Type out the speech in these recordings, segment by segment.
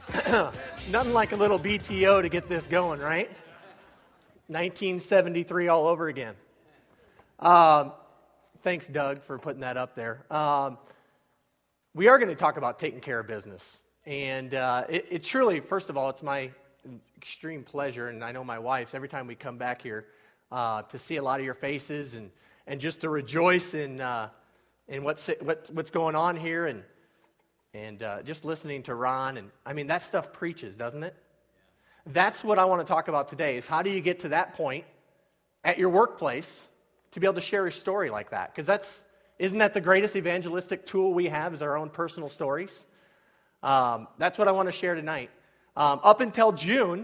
Nothing like a little BTO to get this going, right? 1973 all over again. Thanks, Doug, for putting that up there. We are going to talk about taking care of business. And it truly, first of all, it's my extreme pleasure, and I know my wife's, every time we come back here, to see a lot of your faces and just to rejoice in what's going on here and just listening to Ron. And I mean, that stuff preaches, doesn't it? That's what I want to talk about today, is how do you get to that point at your workplace to be able to share a story like that? Because isn't that the greatest evangelistic tool we have, is our own personal stories? That's what I want to share tonight. Up until June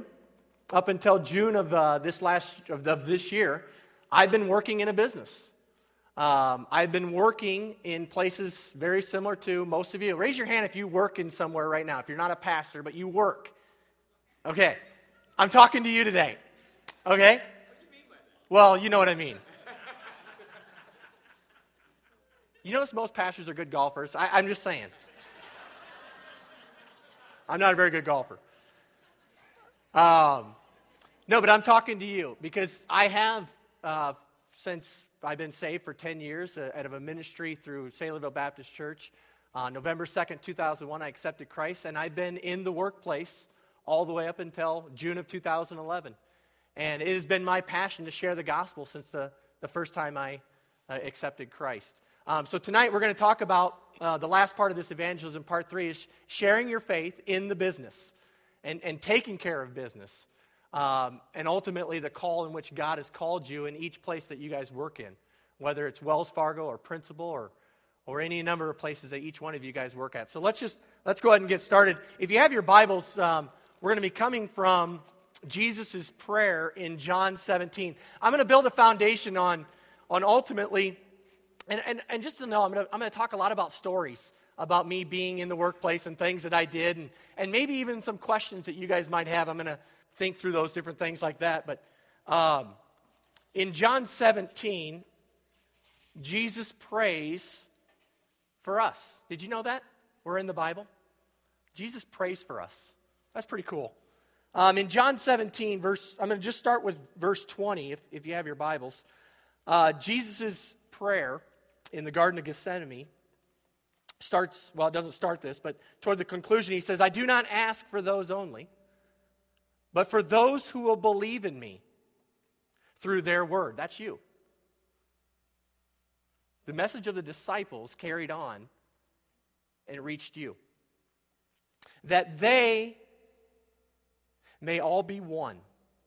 of this year, I've been working in a business. I've been working in places very similar to most of you. Raise your hand if you work in somewhere right now. If you're not a pastor, but you work. Okay, I'm talking to you today. Okay? What do you mean by that? Well, you know what I mean. You notice most pastors are good golfers. I'm just saying. I'm not a very good golfer. No, but I'm talking to you because I have, since I've been saved for 10 years out of a ministry through Saylorville Baptist Church. November 2nd, 2001, I accepted Christ, and I've been in the workplace all the way up until June of 2011. And it has been my passion to share the gospel since the first time I accepted Christ. So tonight we're going to talk about the last part of this evangelism, part 3, is sharing your faith in the business and taking care of business. And ultimately the call in which God has called you in each place that you guys work in, whether it's Wells Fargo or Principal or any number of places that each one of you guys work at. So let's go ahead and get started. If you have your Bibles, we're going to be coming from Jesus' prayer in John 17. I'm going to build a foundation on ultimately, and just to know, I'm going to talk a lot about stories about me being in the workplace and things that I did, and maybe even some questions that you guys might have. I'm going to think through those different things like that. But in John 17, Jesus prays for us. Did you know that? We're in the Bible. Jesus prays for us. That's pretty cool. In John 17, I'm going to just start with verse 20, if you have your Bibles. Jesus' prayer in the Garden of Gethsemane starts, well, it doesn't start this, but toward the conclusion he says, I do not ask for those only, but for those who will believe in me through their word. That's you. The message of the disciples carried on and reached you. That they may all be one.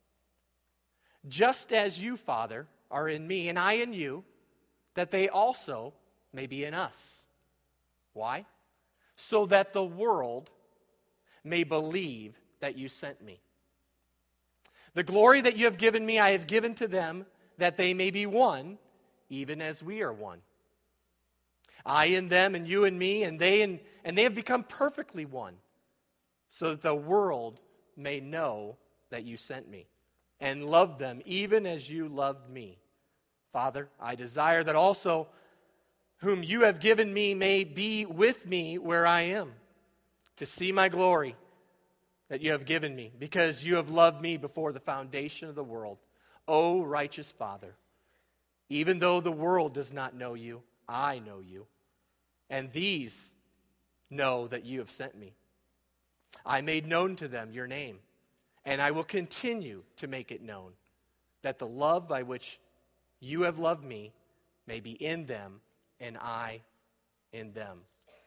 Just as you, Father, are in me and I in you, that they also may be in us. Why? So that the world may believe that you sent me. The glory that you have given me, I have given to them, that they may be one, even as we are one. I in them, and you in me, and they have become perfectly one, so that the world may know that you sent me, and love them, even as you loved me. Father, I desire that also whom you have given me may be with me where I am, to see my glory that you have given me, because you have loved me before the foundation of the world. O righteous Father, even though the world does not know you, I know you, and these know that you have sent me. I made known to them your name, and I will continue to make it known, that the love by which you have loved me may be in them, and I in them.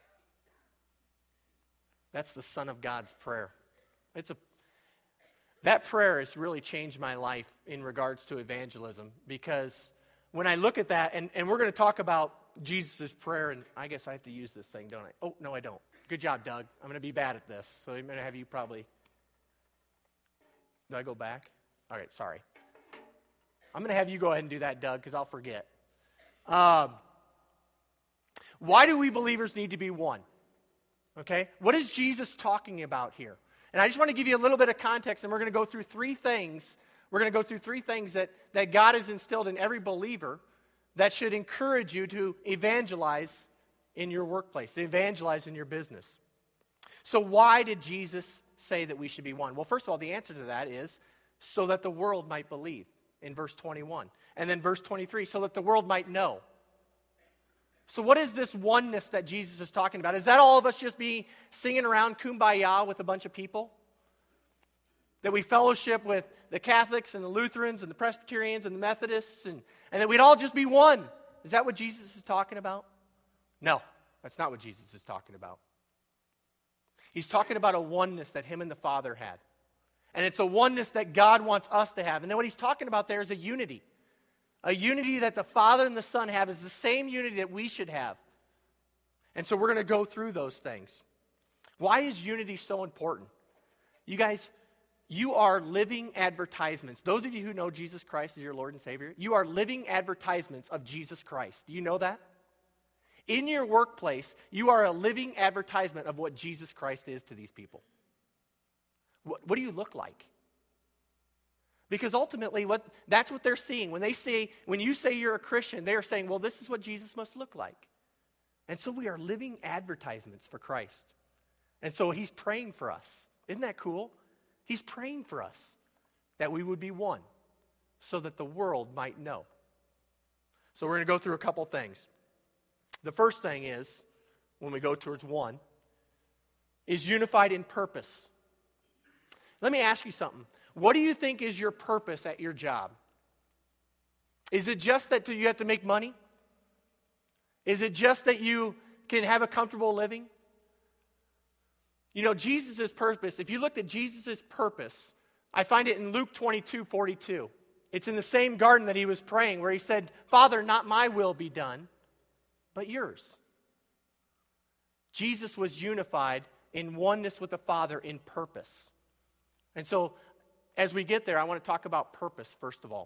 That's the Son of God's prayer. That prayer has really changed my life in regards to evangelism, because when I look at that, and we're going to talk about Jesus' prayer, and I guess I have to use this thing, don't I? Oh, no, I don't. Good job, Doug. I'm going to be bad at this, so I'm going to have you probably... Do I go back? All right, sorry. I'm going to have you go ahead and do that, Doug, because I'll forget. Why do we believers need to be one? Okay? What is Jesus talking about here? And I just want to give you a little bit of context, and we're going to go through three things. We're going to go through three things that God has instilled in every believer that should encourage you to evangelize in your workplace, to evangelize in your business. So why did Jesus say that we should be one? Well, first of all, the answer to that is so that the world might believe in verse 21. And then verse 23, so that the world might know. So what is this oneness that Jesus is talking about? Is that all of us just be singing around Kumbaya with a bunch of people? That we fellowship with the Catholics and the Lutherans and the Presbyterians and the Methodists and that we'd all just be one? Is that what Jesus is talking about? No, that's not what Jesus is talking about. He's talking about a oneness that him and the Father had. And it's a oneness that God wants us to have. And then what he's talking about there is a unity. A unity that the Father and the Son have is the same unity that we should have. And so we're going to go through those things. Why is unity so important? You guys, you are living advertisements. Those of you who know Jesus Christ as your Lord and Savior, you are living advertisements of Jesus Christ. Do you know that? In your workplace, you are a living advertisement of what Jesus Christ is to these people. What do you look like? Because ultimately, that's what they're seeing. When you say you're a Christian, they are saying, well, this is what Jesus must look like. And so we are living advertisements for Christ. And so he's praying for us. Isn't that cool? He's praying for us that we would be one so that the world might know. So we're going to go through a couple things. The first thing is, when we go towards one, is unified in purpose. Let me ask you something. What do you think is your purpose at your job? Is it just that you have to make money? Is it just that you can have a comfortable living? You know, Jesus' purpose, if you looked at Jesus' purpose, I find it in Luke 22:42. It's in the same garden that he was praying where he said, Father, not my will be done, but yours. Jesus was unified in oneness with the Father in purpose. And so, as we get there, I want to talk about purpose, first of all.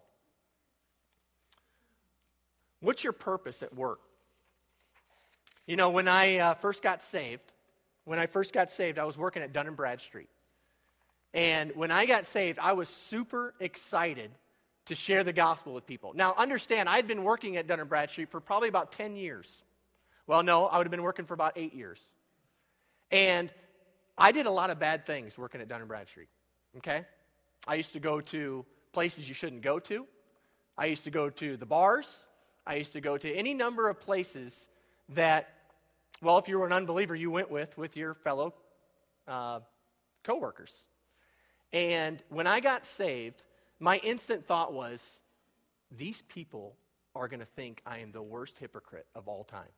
What's your purpose at work? You know, when I first got saved, I was working at Dun & Bradstreet. And when I got saved, I was super excited to share the gospel with people. Now, understand, I'd been working at Dun & Bradstreet for probably about 10 years. Well, no, I would have been working for about 8 years. And I did a lot of bad things working at Dun & Bradstreet, okay? I used to go to places you shouldn't go to. I used to go to the bars. I used to go to any number of places that, well, if you were an unbeliever, you went with your fellow coworkers. And when I got saved, my instant thought was, these people are going to think I am the worst hypocrite of all time.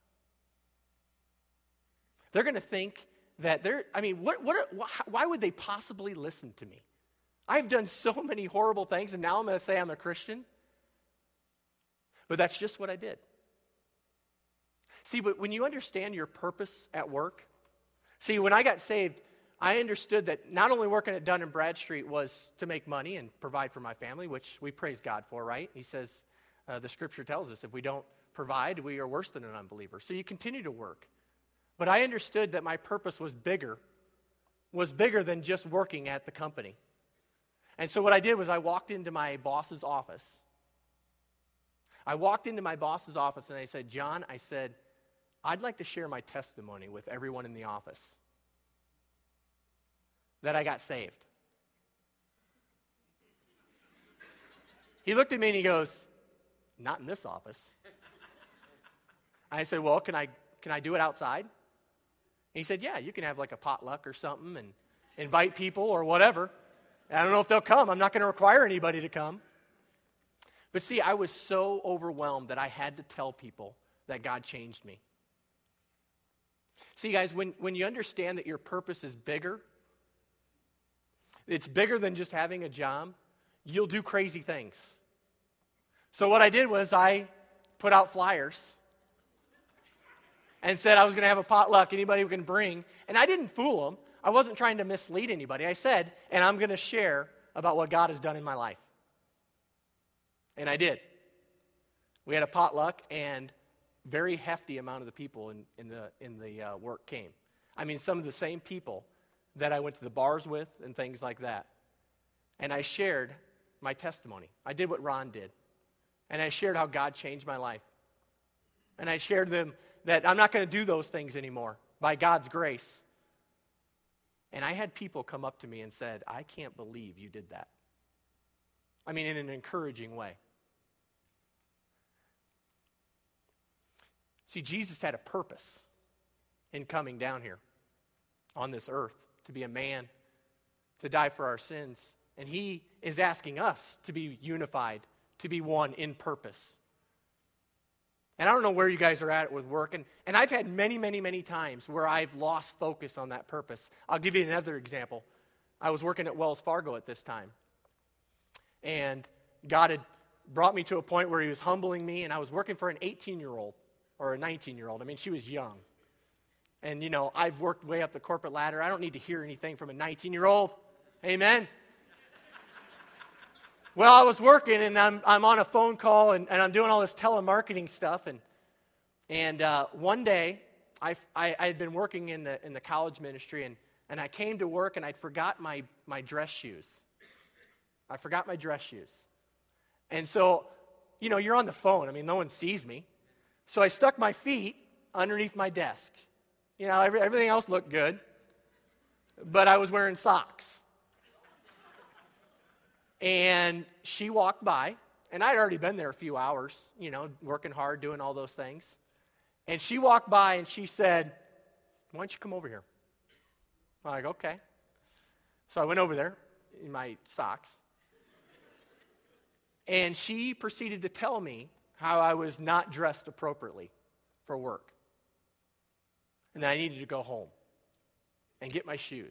They're going to think that why would they possibly listen to me? I've done so many horrible things, and now I'm going to say I'm a Christian. But that's just what I did. See, but when you understand your purpose at work, see, when I got saved, I understood that not only working at Dun & Bradstreet was to make money and provide for my family, which we praise God for, right? He says, the scripture tells us, if we don't provide, we are worse than an unbeliever. So you continue to work. But I understood that my purpose was bigger than just working at the company. And so what I did was I walked into my boss's office. And I said, John, I'd like to share my testimony with everyone in the office that I got saved. He looked at me and he goes, not in this office. I said, well, can I do it outside? And he said, yeah, you can have like a potluck or something and invite people or whatever. I don't know if they'll come. I'm not going to require anybody to come. But see, I was so overwhelmed that I had to tell people that God changed me. See, guys, when you understand that your purpose is bigger, it's bigger than just having a job, you'll do crazy things. So what I did was I put out flyers and said I was going to have a potluck, anybody who can bring. And I didn't fool them. I wasn't trying to mislead anybody. I said, and I'm going to share about what God has done in my life. And I did. We had a potluck, and very hefty amount of the people in the work came. I mean, some of the same people that I went to the bars with and things like that. And I shared my testimony. I did what Ron did. And I shared how God changed my life. And I shared them that I'm not going to do those things anymore by God's grace. And I had people come up to me and said, I can't believe you did that. I mean, in an encouraging way. See, Jesus had a purpose in coming down here on this earth to be a man, to die for our sins. And he is asking us to be unified, to be one in purpose. And I don't know where you guys are at with work. And I've had many times where I've lost focus on that purpose. I'll give you another example. I was working at Wells Fargo at this time. And God had brought me to a point where he was humbling me. And I was working for an 18-year-old or a 19-year-old. I mean, she was young. And, you know, I've worked way up the corporate ladder. I don't need to hear anything from a 19-year-old. Amen? Well, I was working, and I'm on a phone call, and I'm doing all this telemarketing stuff. And one day, I had been working in the college ministry, and I came to work, and I'd forgot my dress shoes. I forgot my dress shoes. And so, you know, you're on the phone. I mean, no one sees me. So I stuck my feet underneath my desk. You know, everything else looked good, but I was wearing socks. And she walked by, and I'd already been there a few hours, you know, working hard, doing all those things. And she walked by, and she said, why don't you come over here? I'm like, okay. So I went over there in my socks. And she proceeded to tell me how I was not dressed appropriately for work. And that I needed to go home and get my shoes.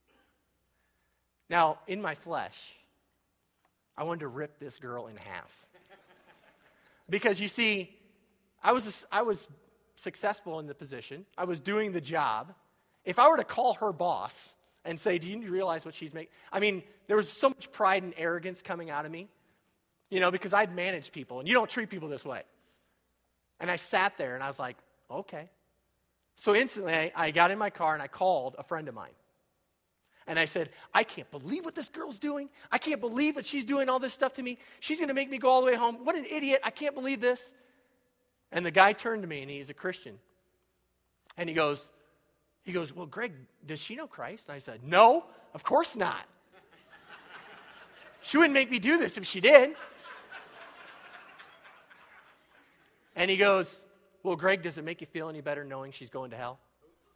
Now, in my flesh, I wanted to rip this girl in half. Because you see, I was successful in the position. I was doing the job. If I were to call her boss and say, do you realize what she's making? I mean, there was so much pride and arrogance coming out of me, you know, because I'd managed people, and you don't treat people this way. And I sat there, and I was like, okay. So instantly, I got in my car, and I called a friend of mine. And I said, I can't believe what this girl's doing. I can't believe that she's doing all this stuff to me. She's going to make me go all the way home. What an idiot. I can't believe this. And the guy turned to me, and he's a Christian. And he goes, well, Greg, does she know Christ? And I said, no, of course not. She wouldn't make me do this if she did. And he goes, well, Greg, does it make you feel any better knowing she's going to hell?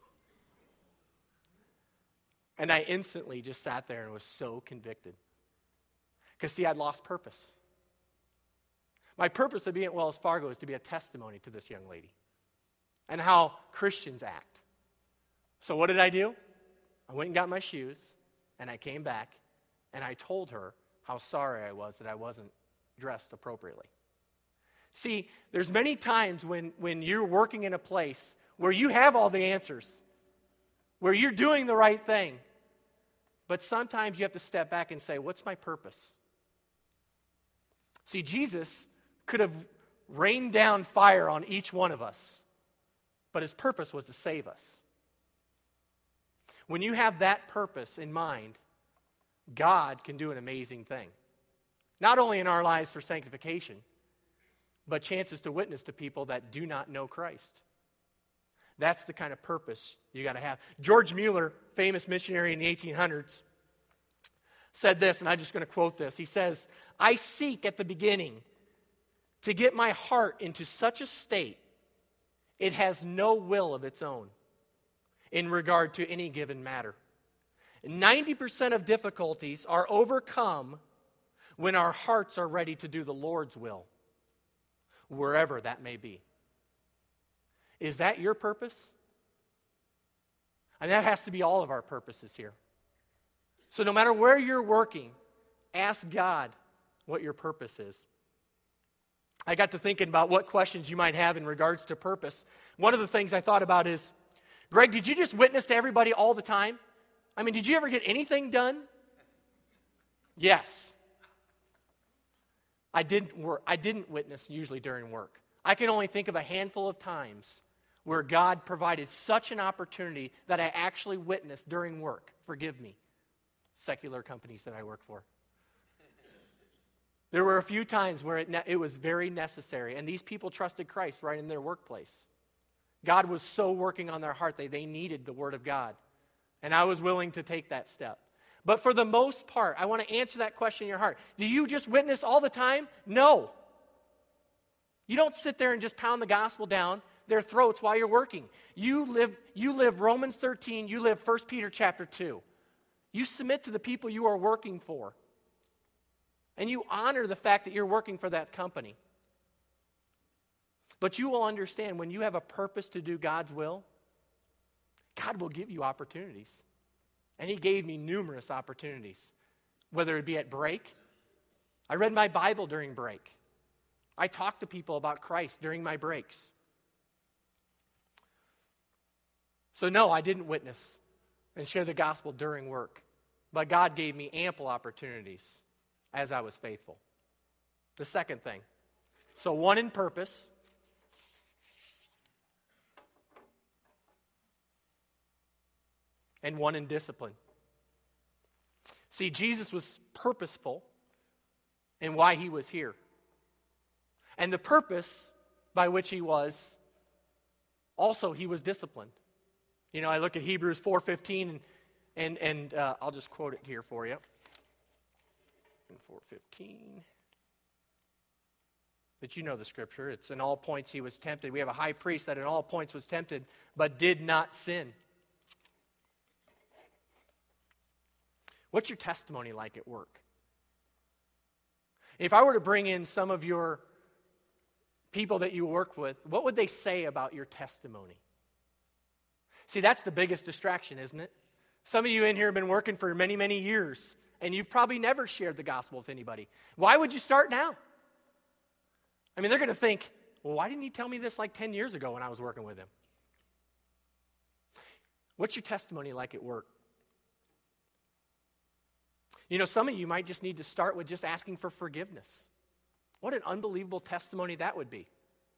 And I instantly just sat there and was so convicted. Because, see, I'd lost purpose. My purpose of being at Wells Fargo is to be a testimony to this young lady and how Christians act. So what did I do? I went and got my shoes, and I came back, and I told her how sorry I was that I wasn't dressed appropriately. See, there's many times when you're working in a place where you have all the answers, where you're doing the right thing, but sometimes you have to step back and say, what's my purpose? See, Jesus could have rained down fire on each one of us, but his purpose was to save us. When you have that purpose in mind, God can do an amazing thing. Not only in our lives for sanctification, but chances to witness to people that do not know Christ. That's the kind of purpose you got to have. George Mueller, famous missionary in the 1800s, said this, and I'm just going to quote this. He says, I seek at the beginning to get my heart into such a state it has no will of its own in regard to any given matter. 90% of difficulties are overcome when our hearts are ready to do the Lord's will, wherever that may be. Is that your purpose? And that has to be all of our purposes here. So no matter where you're working, ask God what your purpose is. I got to thinking about what questions you might have in regards to purpose. One of the things I thought about is, Greg, did you just witness to everybody all the time? I mean, did you ever get anything done? Yes. I didn't witness usually during work. I can only think of a handful of times where God provided such an opportunity that I actually witnessed during work. Forgive me, secular companies that I work for. There were a few times where it was very necessary, and these people trusted Christ right in their workplace. God was so working on their heart, they needed the Word of God And I was willing to take that step. But for the most part, I want to answer that question in your heart. Do you just witness all the time? No. You don't sit there and just pound the gospel down their throats while you're working. You live Romans 13, you live 1 Peter chapter 2. You submit to the people you are working for. And you honor the fact that you're working for that company. But you will understand when you have a purpose to do God's will, God will give you opportunities. And He gave me numerous opportunities, whether it be at break. I read my Bible during break. I talked to people about Christ during my breaks. So no, I didn't witness and share the gospel during work. But God gave me ample opportunities as I was faithful. The second thing. So one in purpose. And one in discipline. See, Jesus was purposeful in why He was here. And the purpose by which He was, also He was disciplined. You know, I look at Hebrews 4:15, and I'll just quote it here for you. 4:15. But you know the scripture. It's in all points He was tempted. We have a high priest that in all points was tempted, but did not sin. What's your testimony like at work? If I were to bring in some of your people that you work with, what would they say about your testimony? See, that's the biggest distraction, isn't it? Some of you in here have been working for many, many years, and you've probably never shared the gospel with anybody. Why would you start now? I mean, they're going to think, well, why didn't he tell me this like 10 years ago when I was working with him? What's your testimony like at work? You know, some of you might just need to start with just asking for forgiveness. What an unbelievable testimony that would be.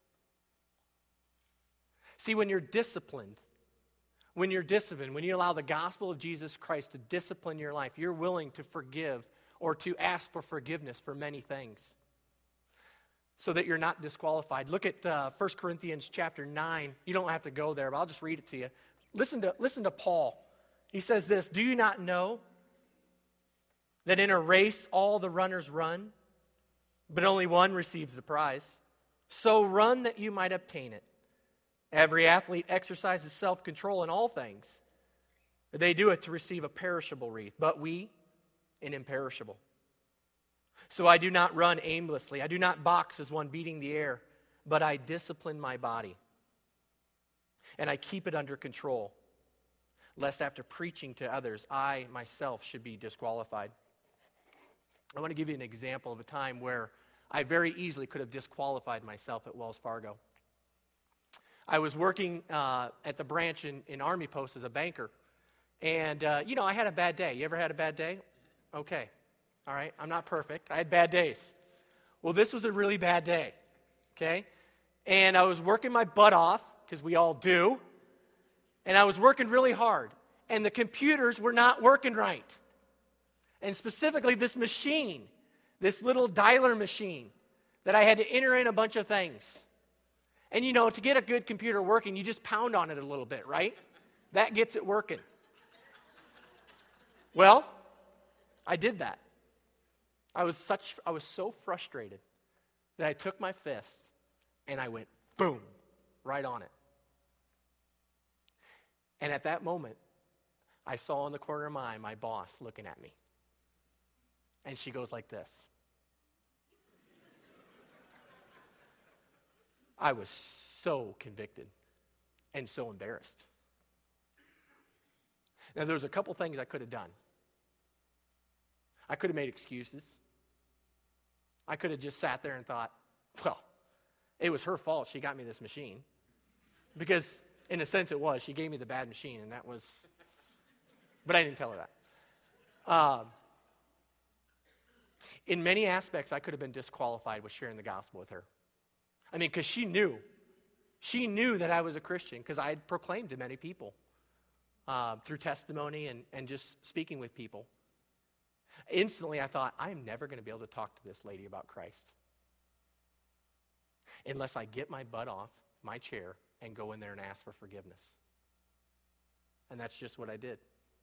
See, when you're disciplined, when you allow the gospel of Jesus Christ to discipline your life, you're willing to forgive or to ask for forgiveness for many things so that you're not disqualified. Look at 1 Corinthians chapter 9. You don't have to go there, but I'll just read it to you. Listen to Paul. He says this, "Do you not know that in a race all the runners run, but only one receives the prize? So run that you might obtain it. Every athlete exercises self-control in all things. They do it to receive a perishable wreath, but we an imperishable. So I do not run aimlessly. I do not box as one beating the air, but I discipline my body, and I keep it under control, lest after preaching to others, I myself should be disqualified." I want to give you an example of a time where I very easily could have disqualified myself at Wells Fargo. I was working at the branch in Army Post as a banker, and, I had a bad day. You ever had a bad day? Okay. All right. I'm not perfect. I had bad days. Well, this was a really bad day, okay? And I was working my butt off, because we all do, and I was working really hard, and the computers were not working right. And specifically this machine, this little dialer machine that I had to enter in a bunch of things. And to get a good computer working, you just pound on it a little bit, right? That gets it working. Well, I did that. I was so frustrated that I took my fist and I went boom, right on it. And at that moment, I saw in the corner of my eye my boss looking at me. And she goes like this. I was so convicted and so embarrassed. Now, there was a couple things I could have done. I could have made excuses. I could have just sat there and thought, well, it was her fault she got me this machine. Because, in a sense, it was. She gave me the bad machine, and that was... But I didn't tell her that. In many aspects, I could have been disqualified with sharing the gospel with her. I mean, because she knew that I was a Christian, because I had proclaimed to many people through testimony and just speaking with people. Instantly, I thought, I am never going to be able to talk to this lady about Christ unless I get my butt off my chair and go in there and ask for forgiveness. And that's just what I did.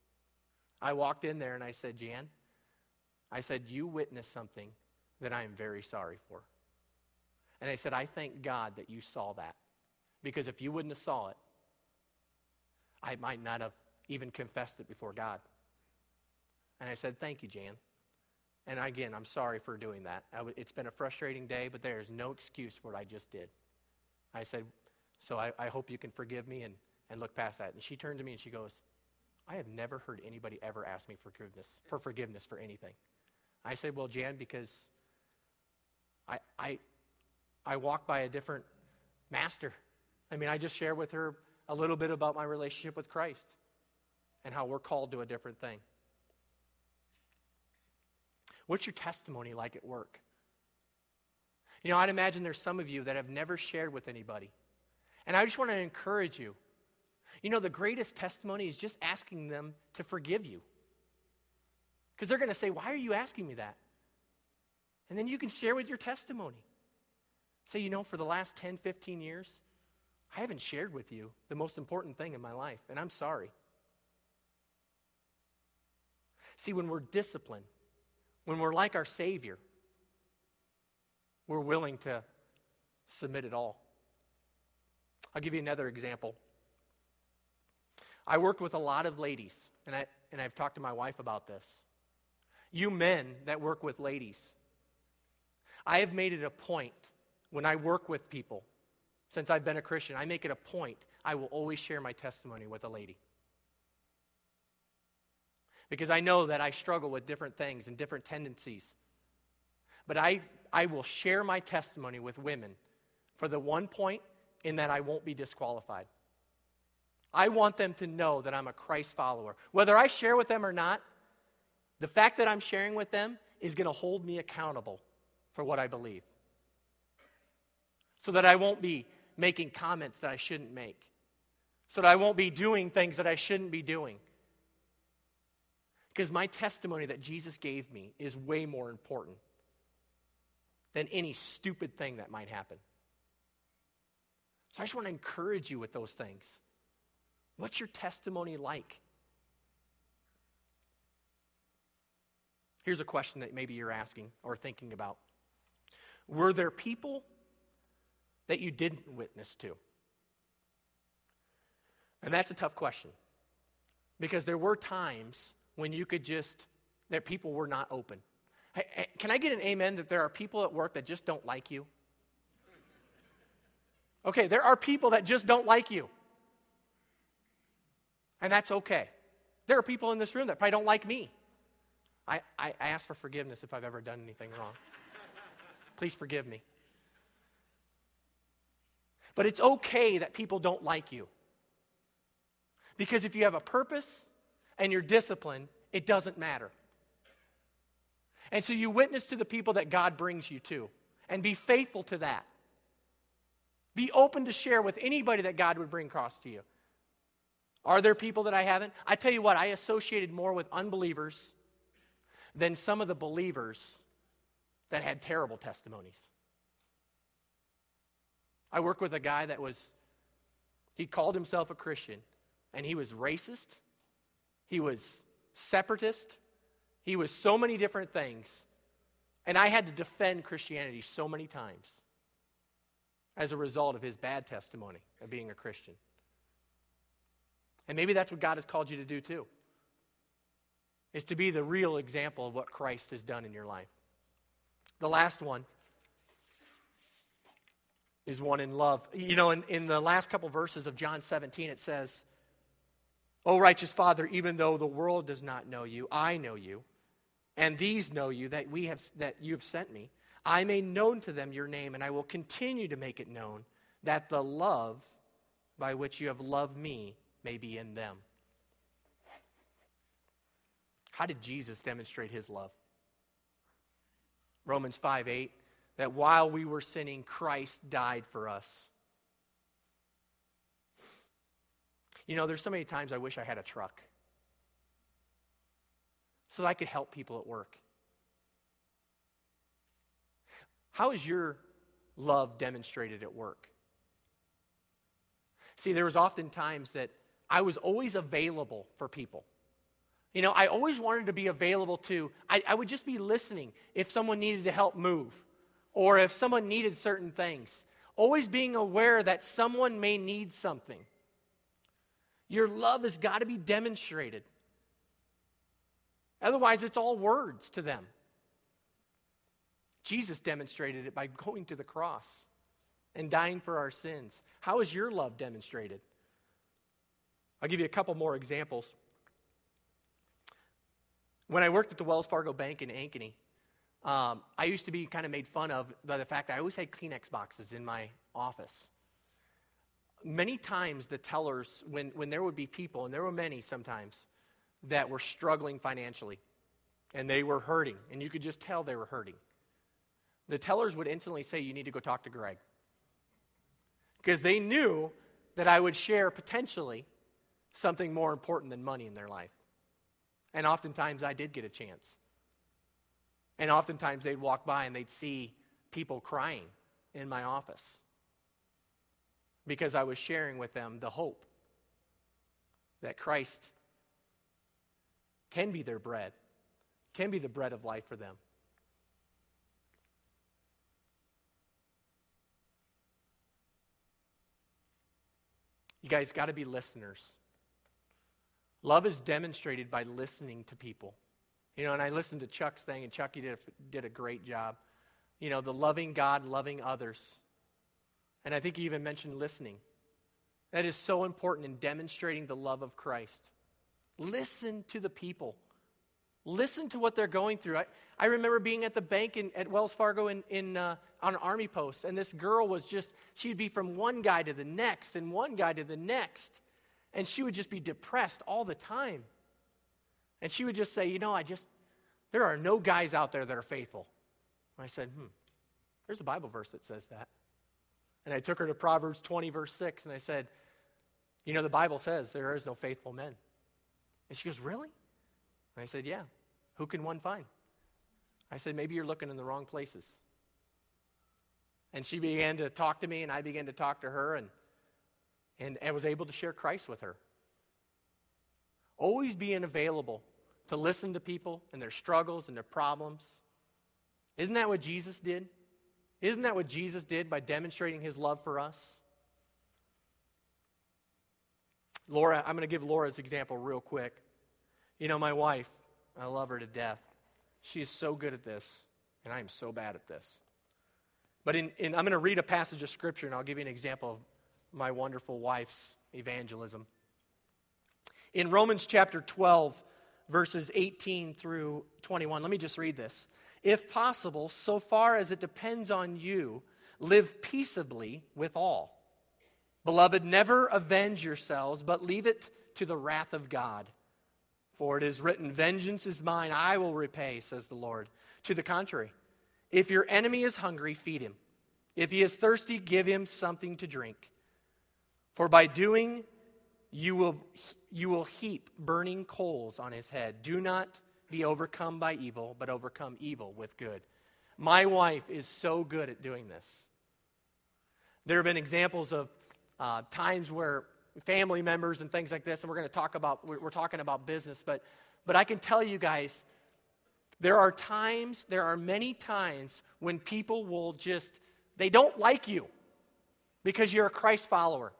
I walked in there and I said, Jan, I said, you witnessed something that I am very sorry for. And I said, I thank God that you saw that. Because if you wouldn't have saw it, I might not have even confessed it before God. And I said, thank you, Jan. And again, I'm sorry for doing that. It's been a frustrating day, but there is no excuse for what I just did. I said, so I hope you can forgive me and look past that. And she turned to me and she goes, I have never heard anybody ever ask me for forgiveness for anything. I said, well, Jan, because I walk by a different master. I mean, I just shared with her a little bit about my relationship with Christ and how we're called to a different thing. What's your testimony like at work? You know, I'd imagine there's some of you that have never shared with anybody. And I just want to encourage you. You know, the greatest testimony is just asking them to forgive you. Because they're going to say, why are you asking me that? And then you can share with your testimony. Say, you know, for the last 10, 15 years, I haven't shared with you the most important thing in my life, and I'm sorry. See, when we're disciplined, when we're like our Savior, we're willing to submit it all. I'll give you another example. I worked with a lot of ladies, and I've talked to my wife about this. You men that work with ladies, I have made it a point when I work with people, since I've been a Christian, I make it a point, I will always share my testimony with a lady. Because I know that I struggle with different things and different tendencies. But I will share my testimony with women for the one point in that I won't be disqualified. I want them to know that I'm a Christ follower. Whether I share with them or not, the fact that I'm sharing with them is going to hold me accountable for what I believe. So that I won't be making comments that I shouldn't make. So that I won't be doing things that I shouldn't be doing. Because my testimony that Jesus gave me is way more important than any stupid thing that might happen. So I just want to encourage you with those things. What's your testimony like? Here's a question that maybe you're asking or thinking about. Were there people that you didn't witness to? And that's a tough question. Because there were times when you could that people were not open. Hey, can I get an amen that there are people at work that just don't like you? Okay, there are people that just don't like you. And that's okay. There are people in this room that probably don't like me. I ask for forgiveness if I've ever done anything wrong. Please forgive me. But it's okay that people don't like you. Because if you have a purpose and you're disciplined, it doesn't matter. And so you witness to the people that God brings you to. And be faithful to that. Be open to share with anybody that God would bring across to you. Are there people that I haven't? I tell you what, I associated more with unbelievers than some of the believers that had terrible testimonies. I work with a guy he called himself a Christian, and he was racist, he was separatist, he was so many different things, and I had to defend Christianity so many times as a result of his bad testimony of being a Christian. And maybe that's what God has called you to do too, is to be the real example of what Christ has done in your life. The last one is one in love. You know, in the last couple verses of John 17, it says, "O righteous Father, even though the world does not know you, I know you, and these know you, that you have sent me. I made known to them your name, and I will continue to make it known, that the love by which you have loved me may be in them." How did Jesus demonstrate his love? Romans 5:8, that while we were sinning, Christ died for us. You know, there's so many times I wish I had a truck so that I could help people at work. How is your love demonstrated at work? See, there was often times that I was always available for people. You know, I always wanted to be available to, I would just be listening if someone needed to help move or if someone needed certain things. Always being aware that someone may need something. Your love has got to be demonstrated. Otherwise, it's all words to them. Jesus demonstrated it by going to the cross and dying for our sins. How is your love demonstrated? I'll give you a couple more examples. When I worked at the Wells Fargo Bank in Ankeny, I used to be kind of made fun of by the fact that I always had Kleenex boxes in my office. Many times the tellers, when there would be people, and there were many sometimes, that were struggling financially, and they were hurting, and you could just tell they were hurting. The tellers would instantly say, you need to go talk to Greg. Because they knew that I would share potentially something more important than money in their life. And oftentimes I did get a chance. And oftentimes they'd walk by and they'd see people crying in my office because I was sharing with them the hope that Christ can be their bread, can be the bread of life for them. You guys got to be listeners. Love is demonstrated by listening to people. You know, and I listened to Chuck's thing, and Chuck, you did a great job. You know, the loving God, loving others. And I think you even mentioned listening. That is so important in demonstrating the love of Christ. Listen to the people. Listen to what they're going through. I remember being at the bank at Wells Fargo on Army post, and this girl was just, she'd be from one guy to the next and one guy to the next, and she would just be depressed all the time. And she would just say, you know, there are no guys out there that are faithful. And I said, there's a Bible verse that says that. And I took her to Proverbs 20, verse 6, and I said, you know, the Bible says there is no faithful men. And she goes, really? And I said, yeah. Who can one find? I said, maybe you're looking in the wrong places. And she began to talk to me, and I began to talk to her, and I was able to share Christ with her. Always being available to listen to people and their struggles and their problems. Isn't that what Jesus did? Isn't that what Jesus did by demonstrating his love for us? Laura, I'm going to give Laura's example real quick. You know, my wife, I love her to death. She is so good at this, and I am so bad at this. But I'm going to read a passage of Scripture, and I'll give you an example of my wonderful wife's evangelism. In Romans chapter 12, verses 18 through 21, let me just read this. If possible, so far as it depends on you, live peaceably with all. Beloved, never avenge yourselves, but leave it to the wrath of God. For it is written, vengeance is mine, I will repay, says the Lord. To the contrary, if your enemy is hungry, feed him. If he is thirsty, give him something to drink. For by doing, you will heap burning coals on his head. Do not be overcome by evil, but overcome evil with good. My wife is so good at doing this. There have been examples of times where family members and things like this, and we're talking about business, but I can tell you guys, there are many times when people will they don't like you because you're a Christ follower.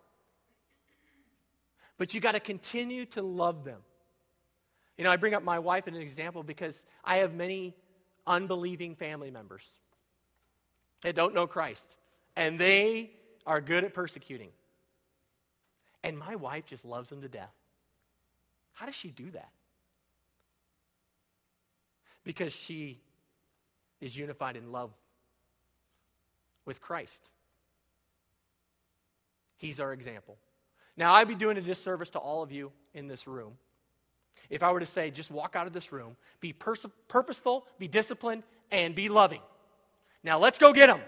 But you got to continue to love them. You know, I bring up my wife as an example because I have many unbelieving family members that don't know Christ, and they are good at persecuting. And my wife just loves them to death. How does she do that? Because she is unified in love with Christ. He's our example. Now, I'd be doing a disservice to all of you in this room if I were to say, just walk out of this room, be purposeful, be disciplined, and be loving. Now, let's go get them.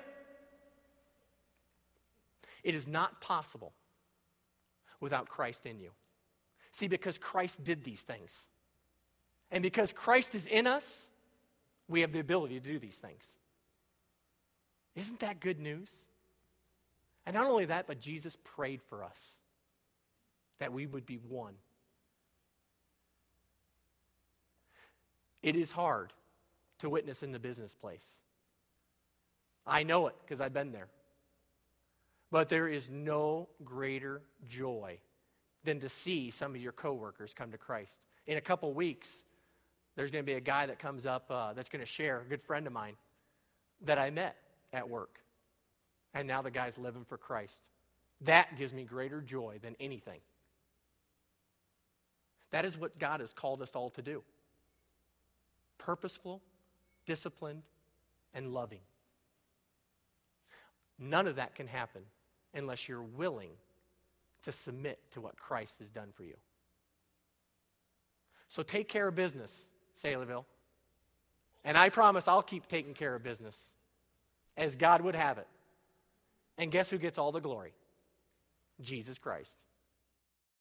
It is not possible without Christ in you. See, because Christ did these things. And because Christ is in us, we have the ability to do these things. Isn't that good news? And not only that, but Jesus prayed for us that we would be one. It is hard to witness in the business place. I know it because I've been there. But there is no greater joy than to see some of your coworkers come to Christ. In a couple weeks, there's going to be a guy that comes up that's going to share, a good friend of mine, that I met at work. And now the guy's living for Christ. That gives me greater joy than anything. That is what God has called us all to do. Purposeful, disciplined, and loving. None of that can happen unless you're willing to submit to what Christ has done for you. So take care of business, Saylorville. And I promise I'll keep taking care of business as God would have it. And guess who gets all the glory? Jesus Christ.